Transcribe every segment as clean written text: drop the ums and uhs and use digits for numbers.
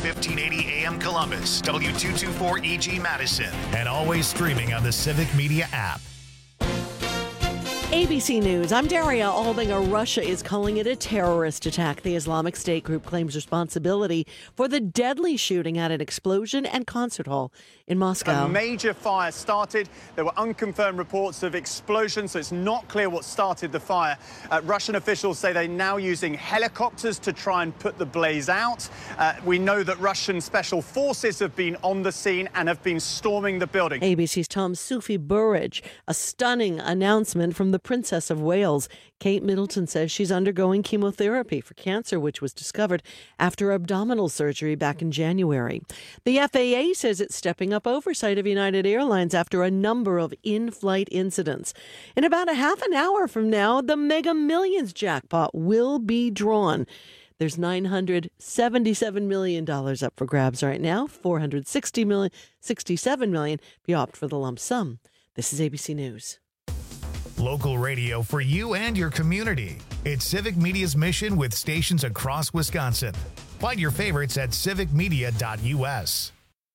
1580 AM Columbus, W224EG Madison, and always streaming on the Civic Media app. ABC News, I'm Daria Aldinger. Russia is calling it a terrorist attack. The Islamic State group claims responsibility for the deadly shooting at an explosion and concert hall in Moscow. A major fire started. There were unconfirmed reports of explosions, so it's not clear what started the fire. Russian officials say they're now using helicopters to try and put the blaze out. We know that Russian special forces have been on the scene and have been storming the building. ABC's Tom Sufi Burridge, a stunning announcement from the Princess of Wales. Kate Middleton says she's undergoing chemotherapy for cancer, which was discovered after abdominal surgery back in January. The FAA says it's stepping up oversight of United Airlines after a number of in-flight incidents. In about a half an hour from now, the Mega Millions jackpot will be drawn. There's $977 million up for grabs right now. $467 million if you opt for the lump sum. This is ABC News. Local radio for you and your community. It's Civic Media's mission with stations across Wisconsin. Find your favorites at civicmedia.us.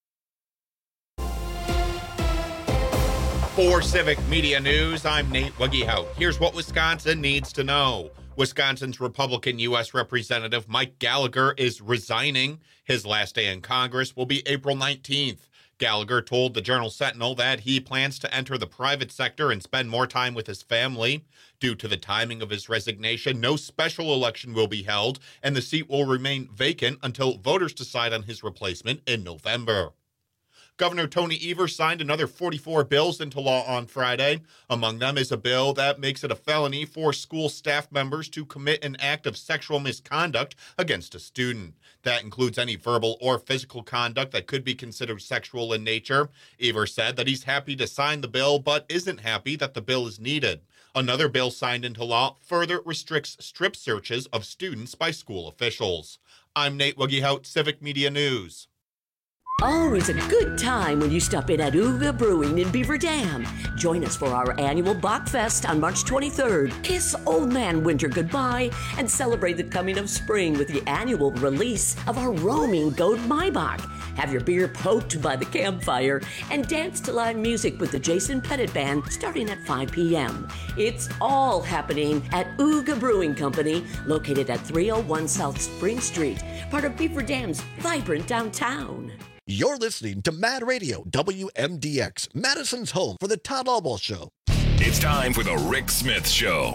For Civic Media News, I'm Nate Wuggehout. Here's what Wisconsin needs to know. Wisconsin's Republican U.S. Representative Mike Gallagher is resigning. His last day in Congress will be April 19th. Gallagher told the Journal-Sentinel that he plans to enter the private sector and spend more time with his family. Due to the timing of his resignation, no special election will be held, and the seat will remain vacant until voters decide on his replacement in November. Governor Tony Evers signed another 44 bills into law on Friday. Among them is a bill that makes it a felony for school staff members to commit an act of sexual misconduct against a student. That includes any verbal or physical conduct that could be considered sexual in nature. Evers said that he's happy to sign the bill, but isn't happy that the bill is needed. Another bill signed into law further restricts strip searches of students by school officials. I'm Nate Wuggehout, Civic Media News. Always a good time when you stop in at Uga Brewing in Beaver Dam. Join us for our annual Bachfest on March 23rd. Kiss Old Man Winter goodbye and celebrate the coming of spring with the annual release of our roaming Goat Maibach. Have your beer poked by the campfire and dance to live music with the Jason Pettit Band starting at 5 p.m. It's all happening at Uga Brewing Company, located at 301 South Spring Street, part of Beaver Dam's vibrant downtown. You're listening to Mad Radio, WMDX, Madison's home for the Todd Albaugh Show. It's time for the Rick Smith Show.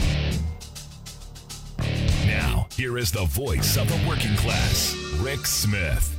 Now, here is the voice of the working class, Rick Smith.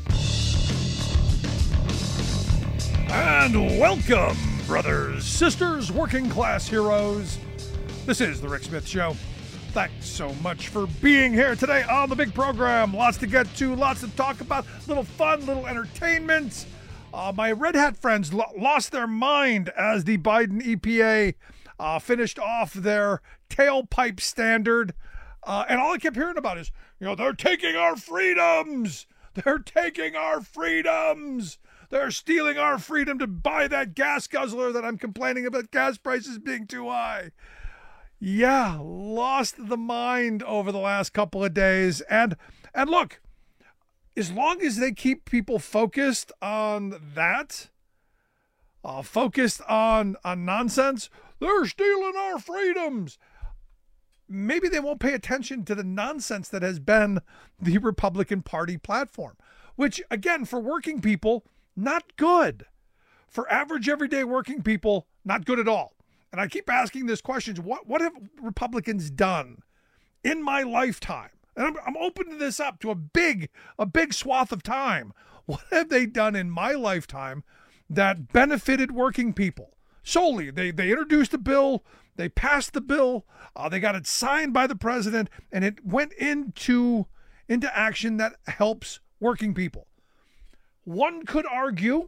And welcome, brothers, sisters, working class heroes. This is the Rick Smith Show. Thanks so much for being here today on the big program. Lots to get to, lots to talk about, little fun, little entertainment. My Red Hat friends lost their mind as the Biden EPA finished off their tailpipe standard. And all I kept hearing about is, they're taking our freedoms. They're taking our freedoms. They're stealing our freedom to buy that gas guzzler that I'm complaining about gas prices being too high. Yeah, lost the mind over the last couple of days. And look, as long as they keep people focused on that, focused on nonsense, they're stealing our freedoms. Maybe they won't pay attention to the nonsense that has been the Republican Party platform, which, again, for working people, not good. For average, everyday working people, not good at all. And I keep asking this question, what have Republicans done in my lifetime? And I'm opening this up to a big swath of time. What have they done in my lifetime that benefited working people? Solely, they introduced a bill, they passed the bill, they got it signed by the president, and it went into action that helps working people. One could argue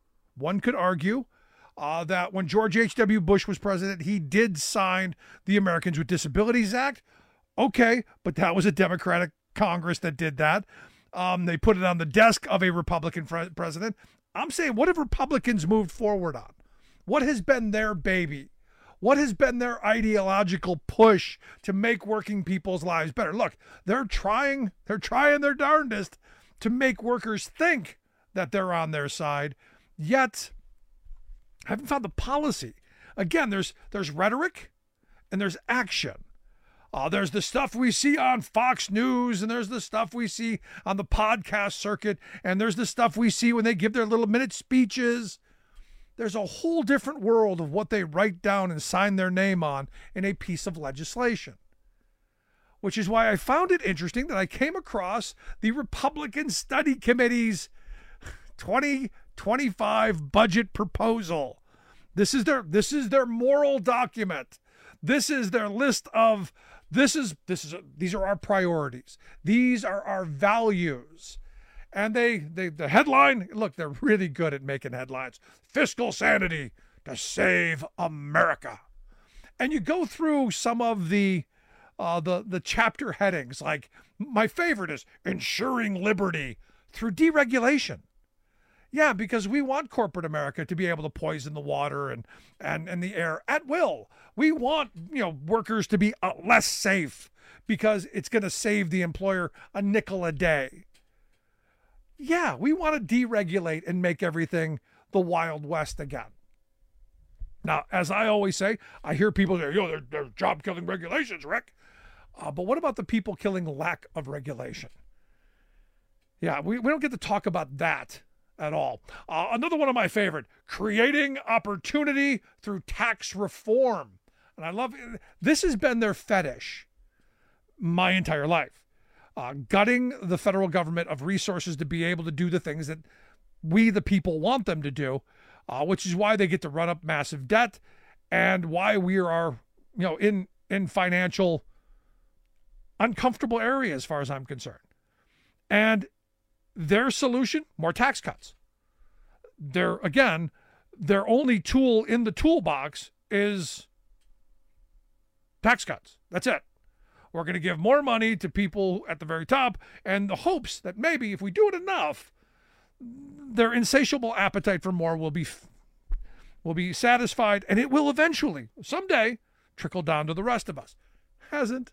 that when George H.W. Bush was president, he did sign the Americans with Disabilities Act. Okay, but that was a Democratic Congress that did that. They put it on the desk of a Republican president. I'm saying, what have Republicans moved forward on? What has been their baby? What has been their ideological push to make working people's lives better? Look, they're trying their darndest to make workers think that they're on their side, yet haven't found the policy. Again, there's rhetoric and there's action. There's the stuff we see on Fox News, and there's the stuff we see on the podcast circuit, and there's the stuff we see when they give their little minute speeches. There's a whole different world of what they write down and sign their name on in a piece of legislation. Which is why I found it interesting that I came across the Republican Study Committee's 2025 budget proposal. This is their moral document. This is their list of these are our priorities. These are our values. And the headline, look, they're really good at making headlines. Fiscal sanity to save America. And you go through some of the chapter headings, like my favorite is ensuring liberty through deregulation. Yeah, because we want corporate America to be able to poison the water and the air at will. We want, workers to be less safe because it's going to save the employer a nickel a day. Yeah, we want to deregulate and make everything the Wild West again. Now, as I always say, I hear people say, they're job-killing regulations, Rick. But what about the people killing lack of regulation? Yeah, we don't get to talk about that at all. Another one of my favorite, creating opportunity through tax reform. And I love it. This has been their fetish my entire life. Gutting the federal government of resources to be able to do the things that we, the people, want them to do, which is why they get to run up massive debt and why we are, in financial uncomfortable area as far as I'm concerned. And their solution, more tax cuts. Their only tool in the toolbox is tax cuts. That's it. We're going to give more money to people at the very top, and the hopes that maybe if we do it enough, their insatiable appetite for more will be satisfied, and it will eventually, someday, trickle down to the rest of us. Hasn't.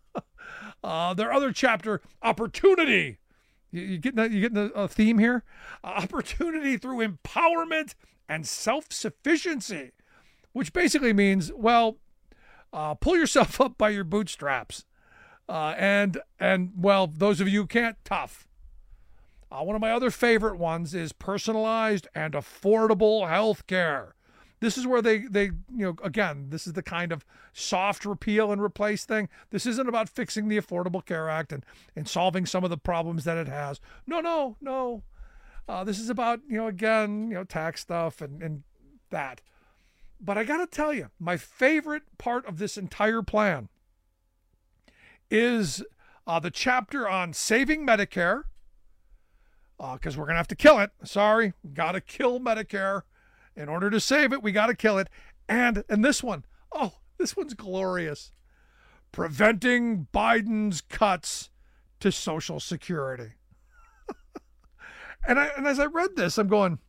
Their other chapter, opportunity. You getting a theme here? Opportunity through empowerment and self-sufficiency, which basically means, pull yourself up by your bootstraps. And those of you who can't, tough. One of my other favorite ones is personalized and affordable health care. This is where they again, this is the kind of soft repeal and replace thing. This isn't about fixing the Affordable Care Act and solving some of the problems that it has. No. This is about, tax stuff and that. But I got to tell you, my favorite part of this entire plan is the chapter on saving Medicare, because we're going to have to kill it. Sorry, got to kill Medicare. In order to save it, we got to kill it. And this one, this one's glorious. Preventing Biden's cuts to Social Security. and as I read this, I'm going,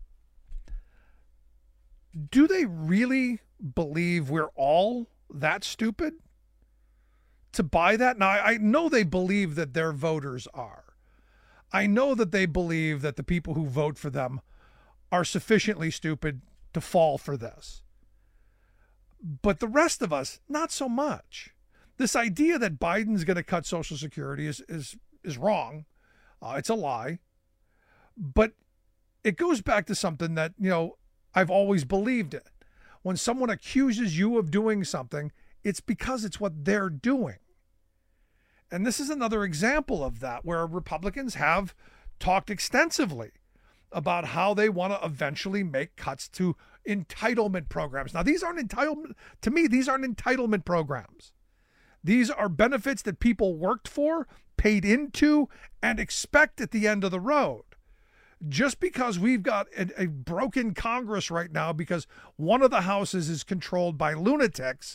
do they really believe we're all that stupid to buy that? Now, I know they believe that their voters are. I know that they believe that the people who vote for them are sufficiently stupid to fall for this. But the rest of us, not so much. This idea that Biden's going to cut Social Security is wrong. It's a lie. But it goes back to something that, I've always believed in. When someone accuses you of doing something, it's because it's what they're doing. And this is another example of that, where Republicans have talked extensively about how they want to eventually make cuts to entitlement programs. Now, these aren't entitlement programs. These are benefits that people worked for, paid into, and expect at the end of the road. Just because we've got a broken Congress right now because one of the houses is controlled by lunatics,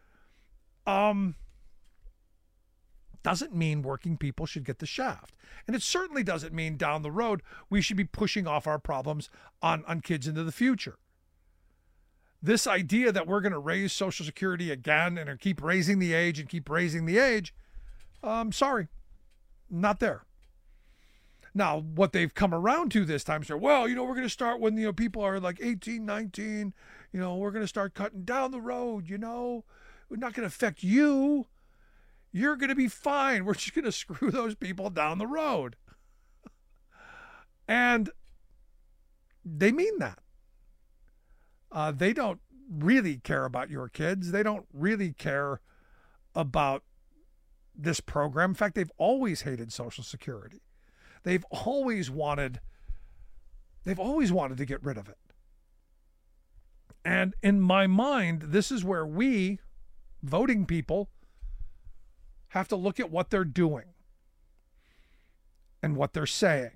doesn't mean working people should get the shaft. And it certainly doesn't mean down the road we should be pushing off our problems on kids into the future. This idea that we're going to raise Social Security again and keep raising the age, sorry, not there. Now, what they've come around to this time is, well, we're going to start when, people are like 18, 19, we're going to start cutting down the road, we're not going to affect you. You're going to be fine. We're just going to screw those people down the road. And they mean that. They don't really care about your kids. They don't really care about this program. In fact, they've always hated Social Security. They've always wanted to get rid of it. And in my mind, this is where we, voting people, have to look at what they're doing and what they're saying.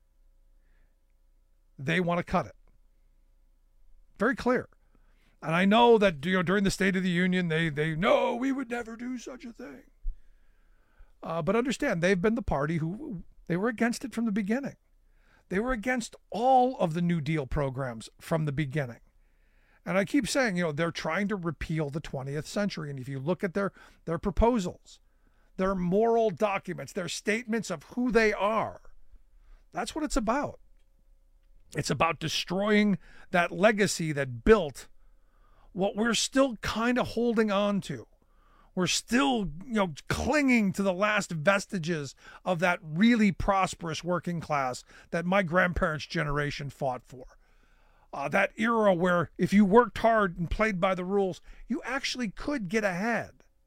They want to cut it. Very clear. And I know that during the State of the Union, they no, we would never do such a thing. But understand, they've been the party who they were against it from the beginning. They were against all of the New Deal programs from the beginning. And I keep saying, they're trying to repeal the 20th century. And if you look at their proposals, their moral documents, their statements of who they are, that's what it's about. It's about destroying that legacy that built what we're still kind of holding on to. We're still, clinging to the last vestiges of that really prosperous working class that my grandparents' generation fought for. That era where if you worked hard and played by the rules, you actually could get ahead.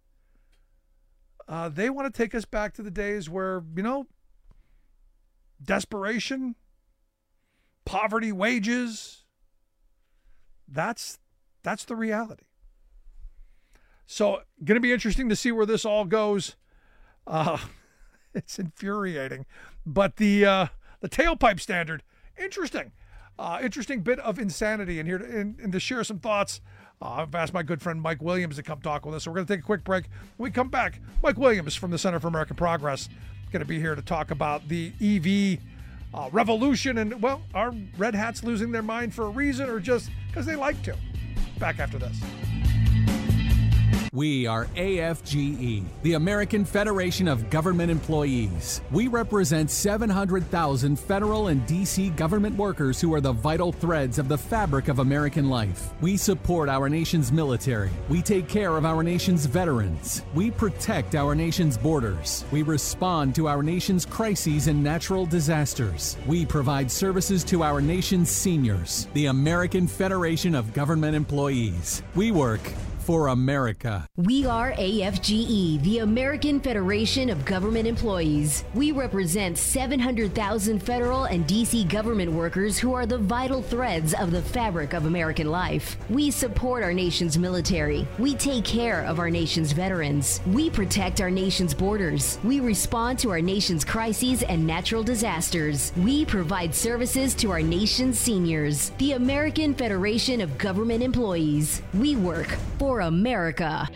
They want to take us back to the days where, desperation, poverty, wages, that's the reality. So, going to be interesting to see where this all goes. It's infuriating, but the tailpipe standard, interesting bit of insanity. And here to share some thoughts, I've asked my good friend Mike Williams to come talk with us. So we're going to take a quick break. When we come back, Mike Williams from the Center for American Progress going to be here to talk about the EV revolution and, well, are Red Hats losing their mind for a reason or just because they like to? Back after this. We are AFGE, the American Federation of Government Employees. We represent 700,000 federal and D.C. government workers who are the vital threads of the fabric of American life. We support our nation's military. We take care of our nation's veterans. We protect our nation's borders. We respond to our nation's crises and natural disasters. We provide services to our nation's seniors. The American Federation of Government Employees. We work for America. We are AFGE, the American Federation of Government Employees. We represent 700,000 federal and D.C. government workers who are the vital threads of the fabric of American life. We support our nation's military. We take care of our nation's veterans. We protect our nation's borders. We respond to our nation's crises and natural disasters. We provide services to our nation's seniors. The American Federation of Government Employees. We work for America.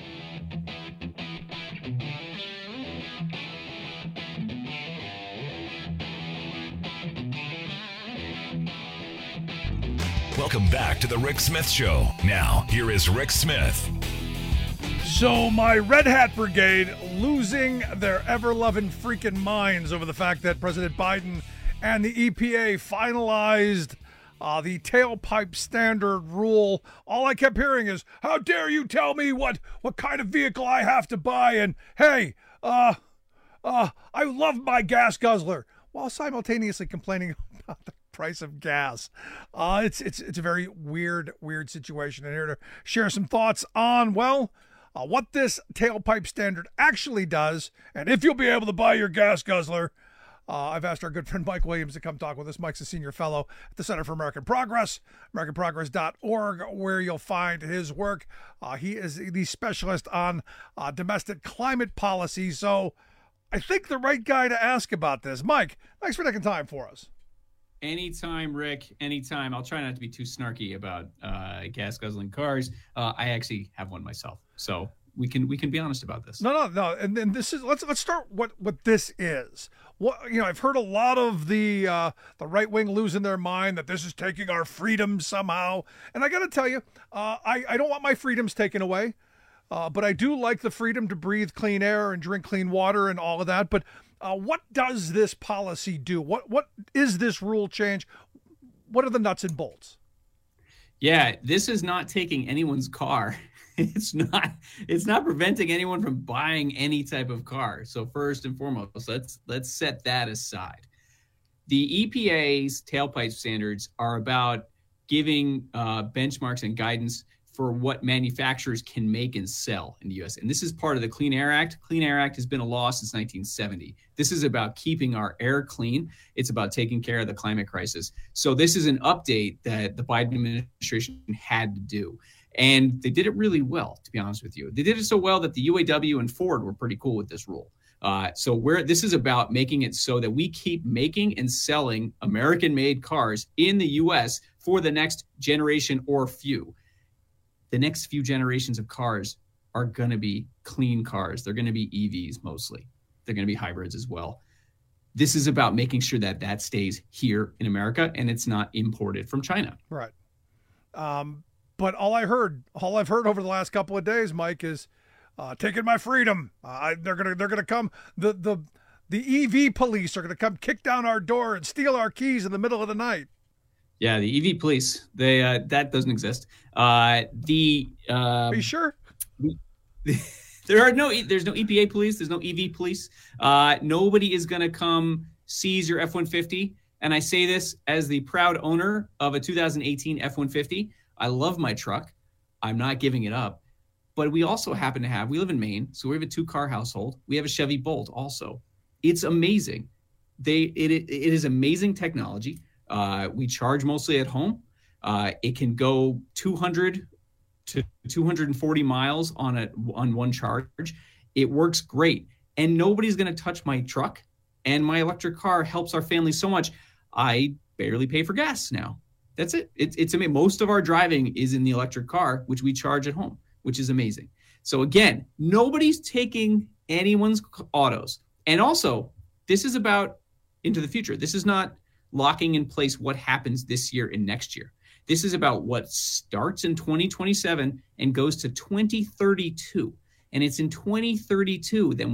Welcome back to the Rick Smith Show. Now, here is Rick Smith. So my Red Hat Brigade losing their ever-loving freaking minds over the fact that President Biden and the EPA finalized the tailpipe standard rule. All I kept hearing is, how dare you tell me what kind of vehicle I have to buy? And hey, I love my gas guzzler, while simultaneously complaining about the price of gas. It's a very weird situation. And here to share some thoughts on, what this tailpipe standard actually does, and if you'll be able to buy your gas guzzler. I've asked our good friend Mike Williams to come talk with us. Mike's a senior fellow at the Center for American Progress, AmericanProgress.org, where you'll find his work. He is the specialist on domestic climate policy. So I think the right guy to ask about this. Mike, thanks for taking time for us. Anytime, Rick, anytime. I'll try not to be too snarky about gas guzzling cars. I actually have one myself. So we can be honest about this. No. And then this is let's start what this is. I've heard a lot of the right wing losing their mind that this is taking our freedoms somehow. And I got to tell you, I don't want my freedoms taken away, but I do like the freedom to breathe clean air and drink clean water and all of that. But What does this policy do? What is this rule change? What are the nuts and bolts? Yeah, this is not taking anyone's car. It's not preventing anyone from buying any type of car. So first and foremost, let's set that aside. The EPA's tailpipe standards are about giving benchmarks and guidance for what manufacturers can make and sell in the U.S. And this is part of the Clean Air Act. Clean Air Act has been a law since 1970. This is about keeping our air clean. It's about taking care of the climate crisis. So this is an update that the Biden administration had to do. And they did it really well, to be honest with you. They did it so well that the UAW and Ford were pretty cool with this rule. This is about making it so that we keep making and selling American-made cars in the U.S. for the next generation or few. The next few generations of cars are going to be clean cars. They're going to be EVs mostly. They're going to be hybrids as well. This is about making sure that that stays here in America and it's not imported from China. Right. But all I've heard over the last couple of days, Mike, is taking my freedom. They're gonna come. The EV police are gonna come kick down our door and steal our keys in the middle of the night. Yeah, the EV police. That doesn't exist. Are you sure? There's no EPA police. There's no EV police. Nobody is gonna come seize your F-150. And I say this as the proud owner of a 2018 F-150. I love my truck. I'm not giving it up. But we also happen to we live in Maine, so we have a 2-car household. We have a Chevy Bolt also. It's amazing. It is amazing technology. We charge mostly at home. It can go 200 to 240 miles on one charge. It works great. And nobody's going to touch my truck. And my electric car helps our family so much. I barely pay for gas now. That's it. It's amazing. Most of our driving is in the electric car, which we charge at home, which is amazing. So again, nobody's taking anyone's autos. And also, this is about into the future. This is not locking in place what happens this year and next year. This is about what starts in 2027 and goes to 2032. And it's in 2032 then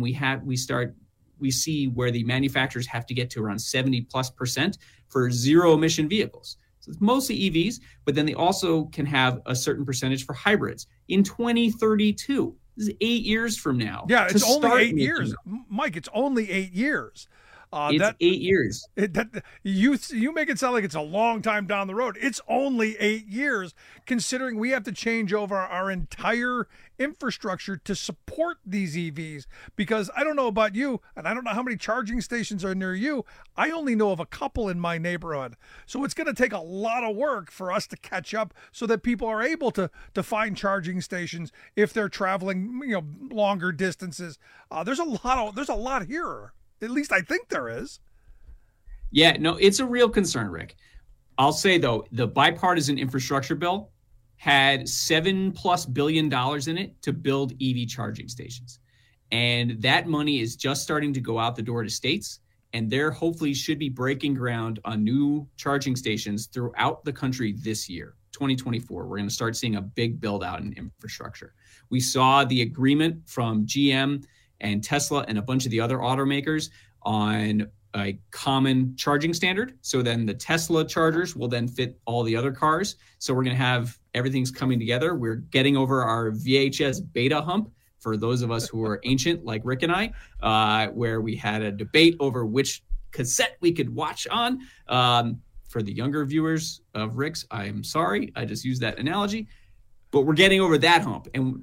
we see where the manufacturers have to get to around 70+% for zero emission vehicles. So it's mostly EVs, but then they also can have a certain percentage for hybrids in 2032. This is 8 years from now. Yeah, it's only 8 years. Mike, it's only 8 years. It's 8 years. You make it sound like it's a long time down the road. It's only 8 years, considering we have to change over our entire infrastructure to support these EVs. Because I don't know about you, and I don't know how many charging stations are near you. I only know of a couple in my neighborhood. So it's going to take a lot of work for us to catch up so that people are able to find charging stations if they're traveling, longer distances. There's a lot here. At least I think there is. Yeah, no, it's a real concern, Rick. I'll say, though, the bipartisan infrastructure bill had $7+ billion in it to build EV charging stations. And that money is just starting to go out the door to states. And there hopefully should be breaking ground on new charging stations throughout the country this year, 2024. We're going to start seeing a big build out in infrastructure. We saw the agreement from GM and Tesla and a bunch of the other automakers on a common charging standard. So then the Tesla chargers will then fit all the other cars. So we're going to have everything's coming together. We're getting over our VHS beta hump for those of us who are ancient like Rick and I, where we had a debate over which cassette we could watch on. For the younger viewers of Rick's, I'm sorry, I just used that analogy. But we're getting over that hump. And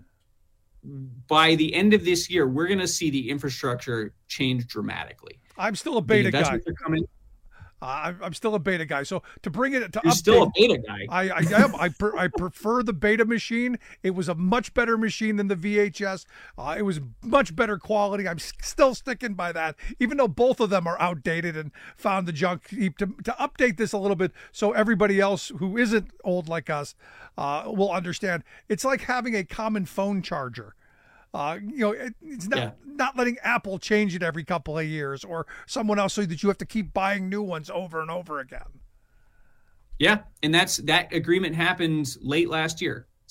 by the end of this year, we're going to see the infrastructure change dramatically. I'm still a beta guy. I'm still a beta guy. So to bring it to You're update, still a beta guy. I am. I prefer the beta machine. It was a much better machine than the VHS. It was much better quality. I'm still sticking by that, even though both of them are outdated and found the junk heap. To update this a little bit so everybody else who isn't old like us will understand. It's like having a common phone charger. It's not letting Apple change it every couple of years or someone else so that you have to keep buying new ones over and over again. Yeah, and that agreement happened late last year.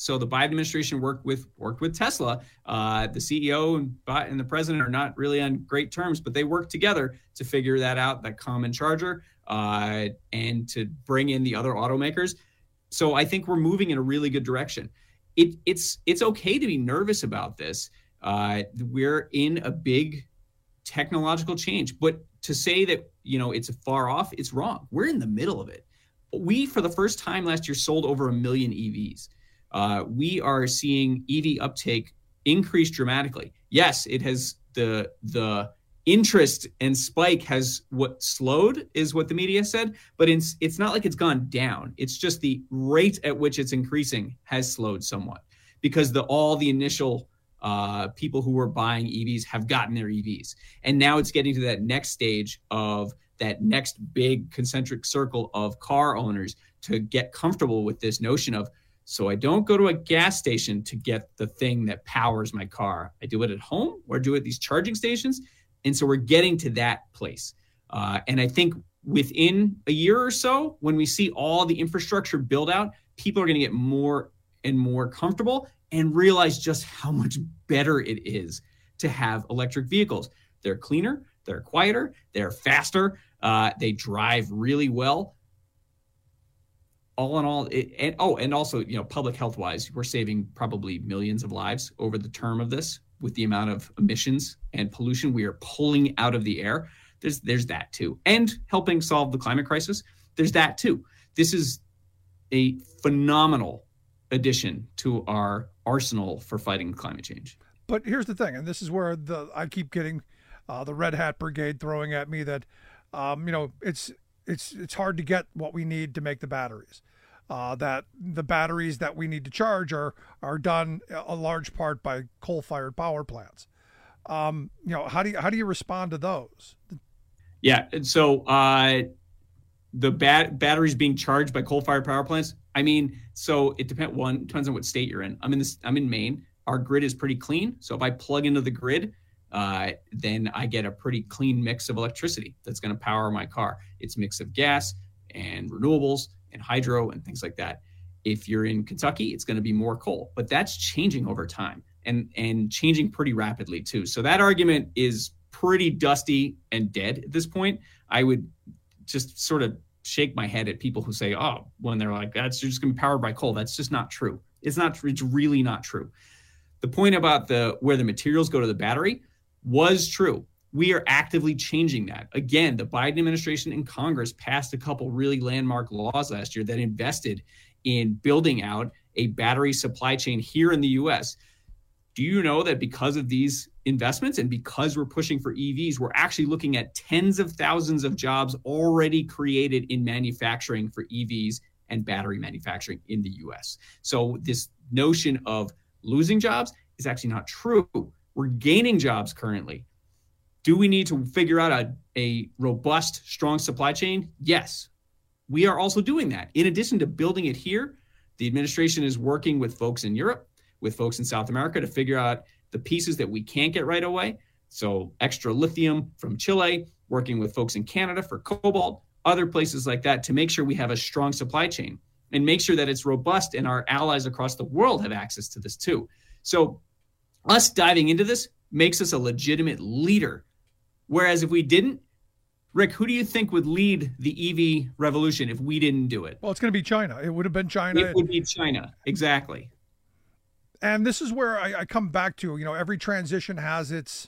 So the Biden administration worked with Tesla. The CEO and the president are not really on great terms, but they worked together to figure that out, that common charger, and to bring in the other automakers. So I think we're moving in a really good direction. It's okay to be nervous about this. We're in a big technological change, but to say that, it's far off, it's wrong. We're in the middle of it. We, for the first time last year, sold over 1 million EVs. We are seeing EV uptake increase dramatically. Yes, it has the interest and spike has what slowed is what the media said, but it's not like it's gone down. It's just the rate at which it's increasing has slowed somewhat because all the initial people who were buying EVs have gotten their EVs. And now it's getting to that next stage of that next big concentric circle of car owners to get comfortable with this notion of, so I don't go to a gas station to get the thing that powers my car. I do it at home or do it at these charging stations. And so we're getting to that place. And I think within a year or so, when we see all the infrastructure build out, people are going to get more and more comfortable and realize just how much better it is to have electric vehicles. They're cleaner, they're quieter, they're faster, they drive really well. All in all, and also, public health wise, we're saving probably millions of lives over the term of this with the amount of emissions and pollution we are pulling out of the air. There's that too. And helping solve the climate crisis, there's that too. This is a phenomenal addition to our arsenal for fighting climate change. But here's the thing, and this is where I keep getting the Red Hat Brigade throwing at me that, it's hard to get what we need to make the batteries. That the batteries that we need to charge are done a large part by coal-fired power plants. How do you respond to those? Yeah, and so the batteries being charged by coal-fired power plants. I mean, so it depends on what state you're in. I'm in Maine. Our grid is pretty clean. So if I plug into the grid, then I get a pretty clean mix of electricity that's going to power my car. It's a mix of gas and renewables and hydro and things like that. If you're in Kentucky, it's going to be more coal, but that's changing over time and changing pretty rapidly too. So that argument is pretty dusty and dead at this point. I would just sort of shake my head at people who say, when they're like, that's just going to be powered by coal. That's just not true. It's really not true. The point about where the materials go to the battery was true. We are actively changing that. Again, the Biden administration and Congress passed a couple really landmark laws last year that invested in building out a battery supply chain here in the U.S. Do you know that because of these investments and because we're pushing for EVs, we're actually looking at tens of thousands of jobs already created in manufacturing for EVs and battery manufacturing in the U.S. So this notion of losing jobs is actually not true. We're gaining jobs currently. Do we need to figure out a robust, strong supply chain? Yes, we are also doing that. In addition to building it here, the administration is working with folks in Europe, with folks in South America to figure out the pieces that we can't get right away. So extra lithium from Chile, working with folks in Canada for cobalt, other places like that to make sure we have a strong supply chain and make sure that it's robust and our allies across the world have access to this too. So us diving into this makes us a legitimate leader. Whereas if we didn't, Rick, who do you think would lead the EV revolution if we didn't do it? Well, it's going to be China. It would have been China. It would be China. Exactly. And this is where I come back to, every transition has its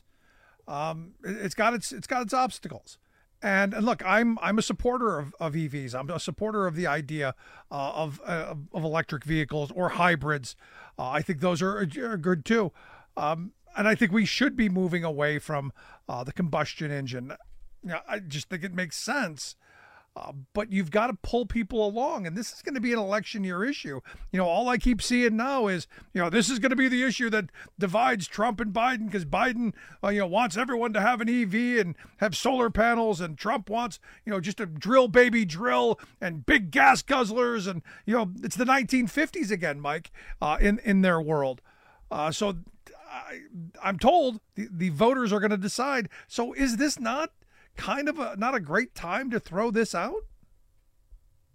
got its obstacles. And look, I'm a supporter of EVs. I'm a supporter of the idea of electric vehicles or hybrids. I think those are good too. And I think we should be moving away from the combustion engine. I just think it makes sense. But you've got to pull people along, and this is going to be an election year issue. All I keep seeing now is, this is going to be the issue that divides Trump and Biden, because Biden, wants everyone to have an EV and have solar panels, and Trump wants, just a drill baby drill and big gas guzzlers, and it's the 1950s again, Mike, in their world. So I'm told the voters are going to decide. So is this not kind of not a great time to throw this out?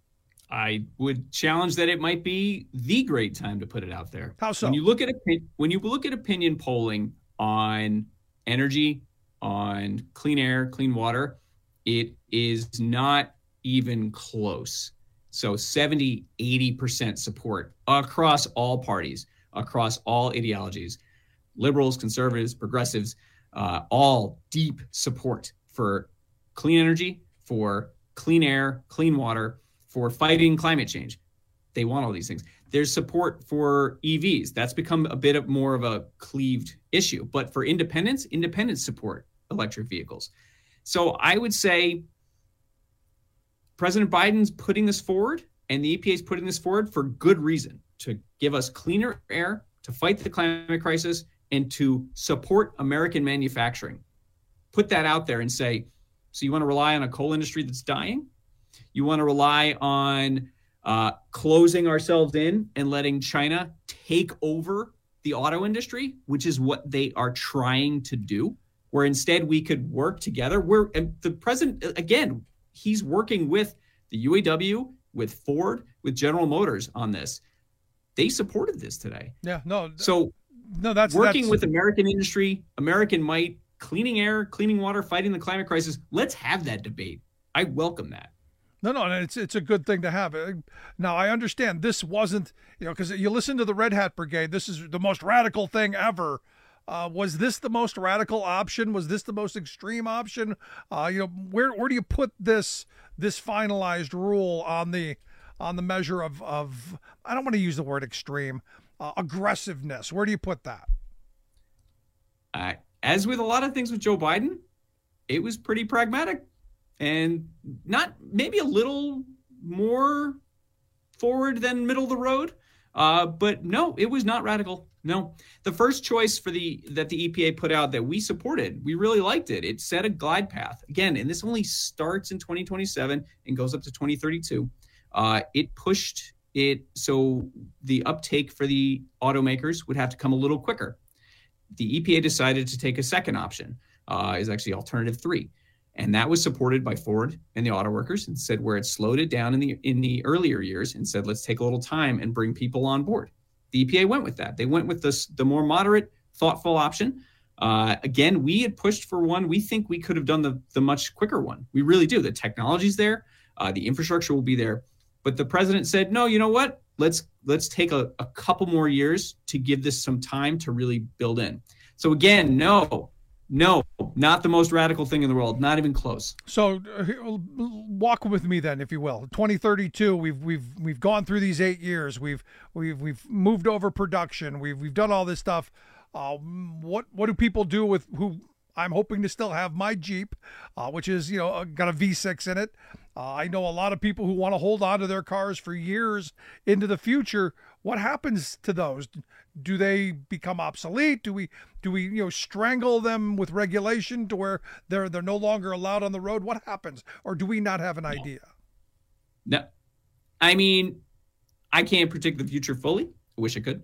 I would challenge that it might be the great time to put it out there. How so? When you look at opinion polling on energy, on clean air, clean water, it is not even close. So 70, 80% support across all parties, across all ideologies, liberals, conservatives, progressives, all deep support for clean energy, for clean air, clean water, for fighting climate change. They want all these things. There's support for EVs. That's become a bit more of a cleaved issue. But for independents support electric vehicles. So I would say President Biden's putting this forward and the EPA is putting this forward for good reason, to give us cleaner air, to fight the climate crisis, and to support American manufacturing. Put that out there and say, so you want to rely on a coal industry that's dying? You want to rely on closing ourselves in and letting China take over the auto industry, which is what they are trying to do, where instead we could work together. And the president, again, he's working with the UAW, with Ford, with General Motors on this. They supported this today. Yeah, no. So that's working with American industry, American might, cleaning air, cleaning water, fighting the climate crisis. Let's have that debate. I welcome that. No, it's a good thing to have. Now, I understand this wasn't, because you listen to the Red Hat Brigade, this is the most radical thing ever. Was this the most radical option? Was this the most extreme option? Where do you put this finalized rule on the measure of I don't want to use the word extreme, aggressiveness? Where do you put that? As with a lot of things with Joe Biden, it was pretty pragmatic and not maybe a little more forward than middle of the road. But no, it was not radical. No, the first choice that the EPA put out that we supported, we really liked it. It set a glide path again, and this only starts in 2027 and goes up to 2032. It pushed it so the uptake for the automakers would have to come a little quicker. The EPA decided to take a second option, is actually alternative 3. And that was supported by Ford and the auto workers, and said where it slowed it down in the earlier years and said, let's take a little time and bring people on board. The EPA went with that. They went with the more moderate, thoughtful option. Again, we had pushed for one. We think we could have done the much quicker one. We really do. The technology's there. The infrastructure will be there. But the president said, no, you know what? Let's take a couple more years to give this some time to really build in. So again, no, not the most radical thing in the world, not even close. So walk with me then, if you will. 2032, we've gone through these 8 years. We've moved over production. We've done all this stuff. What do people do with who? I'm hoping to still have my Jeep, which is, got a V6 in it. I know a lot of people who want to hold on to their cars for years into the future. What happens to those? Do they become obsolete? Do we strangle them with regulation to where they're no longer allowed on the road? What happens? Or do we not have an idea? No. I mean, I can't predict the future fully. I wish I could.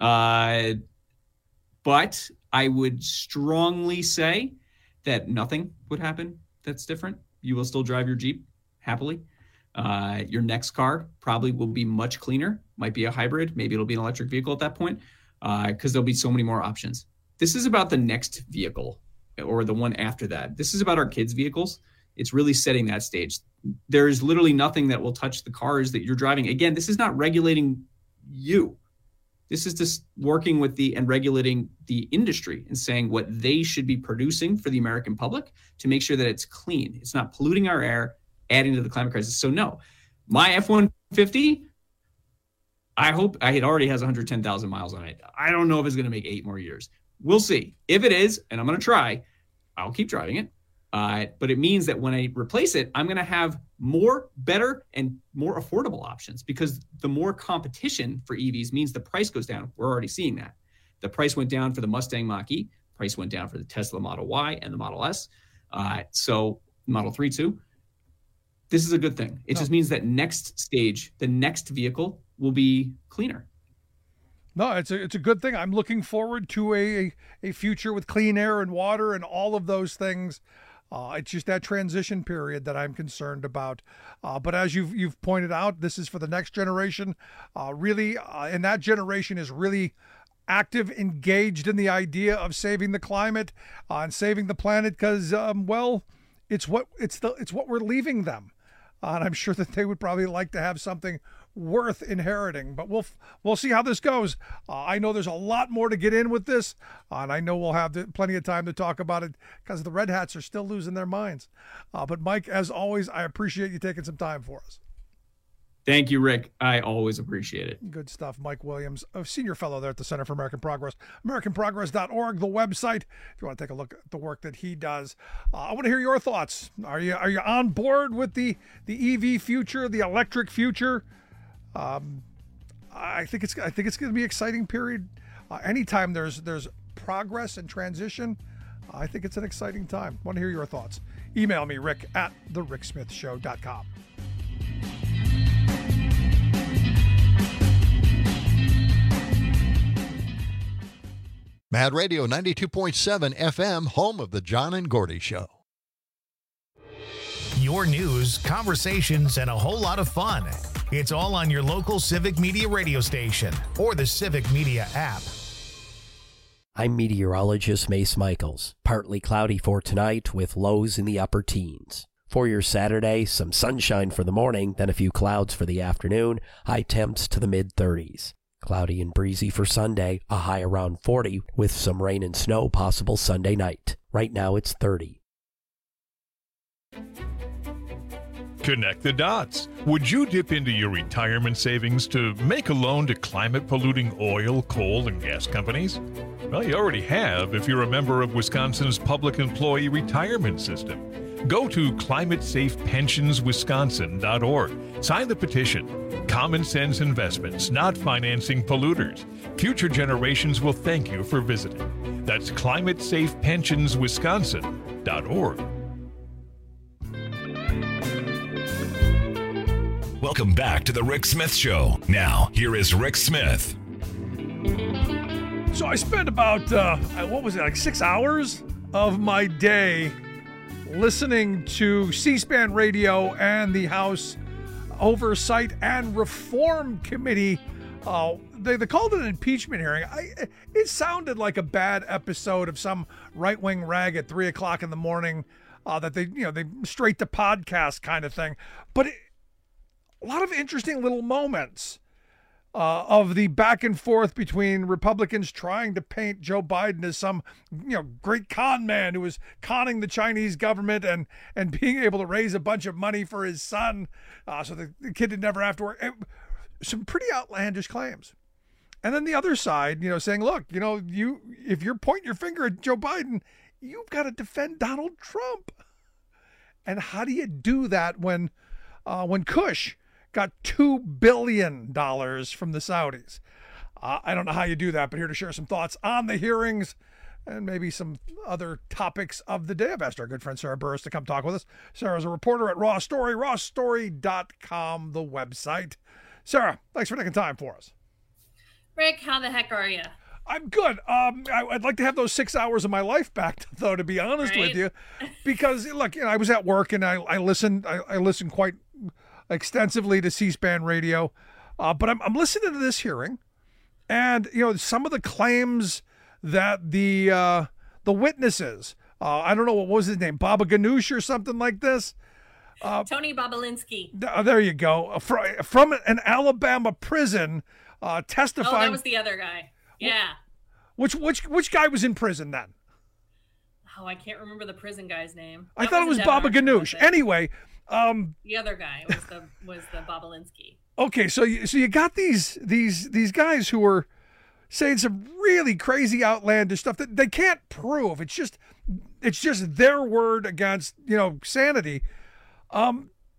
But I would strongly say that nothing would happen that's different. You will still drive your Jeep happily. Your next car probably will be much cleaner. Might be a hybrid. Maybe it'll be an electric vehicle at that point, because there'll be so many more options. This is about the next vehicle or the one after that. This is about our kids' vehicles. It's really setting that stage. There's literally nothing that will touch the cars that you're driving. Again, this is not regulating you. This is just working with and regulating the industry and saying what they should be producing for the American public to make sure that it's clean. It's not polluting our air, adding to the climate crisis. So no, my F-150, I hope it already has 110,000 miles on it. I don't know if it's going to make 8 more years. We'll see. If it is, and I'm going to try, I'll keep driving it. But it means that when I replace it, I'm going to have more, better, and more affordable options, because the more competition for EVs means the price goes down. We're already seeing that. The price went down for the Mustang Mach-E. Price went down for the Tesla Model Y and the Model S. So Model 3 too. This is a good thing. It just means that next stage, the next vehicle will be cleaner. No, it's a good thing. I'm looking forward to a future with clean air and water and all of those things. It's just that transition period that I'm concerned about. But as you've pointed out, this is for the next generation. And that generation is really active, engaged in the idea of saving the climate and saving the planet because, it's what we're leaving them. And I'm sure that they would probably like to have something worth inheriting, but we'll see how this goes. I know there's a lot more to get in with this, and I know we'll have plenty of time to talk about it because the Red Hats are still losing their minds. But Mike, as always, I appreciate you taking some time for us. Thank you, Rick. I always appreciate it. Good stuff. Mike Williams, a senior fellow there at the Center for American Progress, AmericanProgress.org, the website, if you want to take a look at the work that he does. I want to hear your thoughts. Are you on board with the EV future, the electric future? I think it's going to be an exciting period. Anytime there's progress and transition, I think it's an exciting time. Want to hear your thoughts? Email me, Rick at thericksmithshow.com. Mad Radio 92.7 FM, home of the John and Gordy Show. Your news, conversations, and a whole lot of fun. It's all on your local Civic Media radio station or the Civic Media app. I'm meteorologist Mace Michaels. Partly cloudy for tonight with lows in the upper teens. For your Saturday, some sunshine for the morning, then a few clouds for the afternoon, high temps to the mid-30s. Cloudy and breezy for Sunday, a high around 40, with some rain and snow possible Sunday night. Right now it's 30. Connect the dots. Would you dip into your retirement savings to make a loan to climate-polluting oil, coal, and gas companies? Well, you already have if you're a member of Wisconsin's Public Employee Retirement System. Go to climatesafepensionswisconsin.org. Sign the petition. Common sense investments, not financing polluters. Future generations will thank you for visiting. That's climatesafepensionswisconsin.org. Welcome back to the Rick Smith Show. Now, here is Rick Smith. So I spent about, 6 hours of my day listening to C-SPAN radio and the House Oversight and Reform Committee. They called it an impeachment hearing. It sounded like a bad episode of some right-wing rag at 3 o'clock in the morning that they straight to podcast kind of thing. But a lot of interesting little moments of the back and forth between Republicans trying to paint Joe Biden as some, great con man who was conning the Chinese government and being able to raise a bunch of money for his son so the kid did never have to work. Some pretty outlandish claims. And then the other side, saying, look, if you're pointing your finger at Joe Biden, you've got to defend Donald Trump. And how do you do that when Kush got $2 billion from the Saudis? I don't know how you do that, but here to share some thoughts on the hearings and maybe some other topics of the day. I've asked our good friend Sarah Burris to come talk with us. Sarah's a reporter at Raw Story, rawstory.com, the website. Sarah, thanks for taking time for us. Rick, how the heck are you? I'm good. I'd like to have those 6 hours of my life back, though, to be honest with you, because look, I was at work and I listened quite extensively to C-SPAN radio, but I'm listening to this hearing, and some of the claims that the witnesses, I don't know, what was his name, Baba Ganoush or something like this. Tony Bobolinsky. There you go. From an Alabama prison, testifying. Oh, that was the other guy. Yeah. Which guy was in prison then? Oh, I can't remember the prison guy's name. I thought it was Baba Ganoush. Anyway. The other guy was the Bobolinsky. Okay, so you got these guys who were saying some really crazy outlandish stuff that they can't prove. It's just their word against sanity. I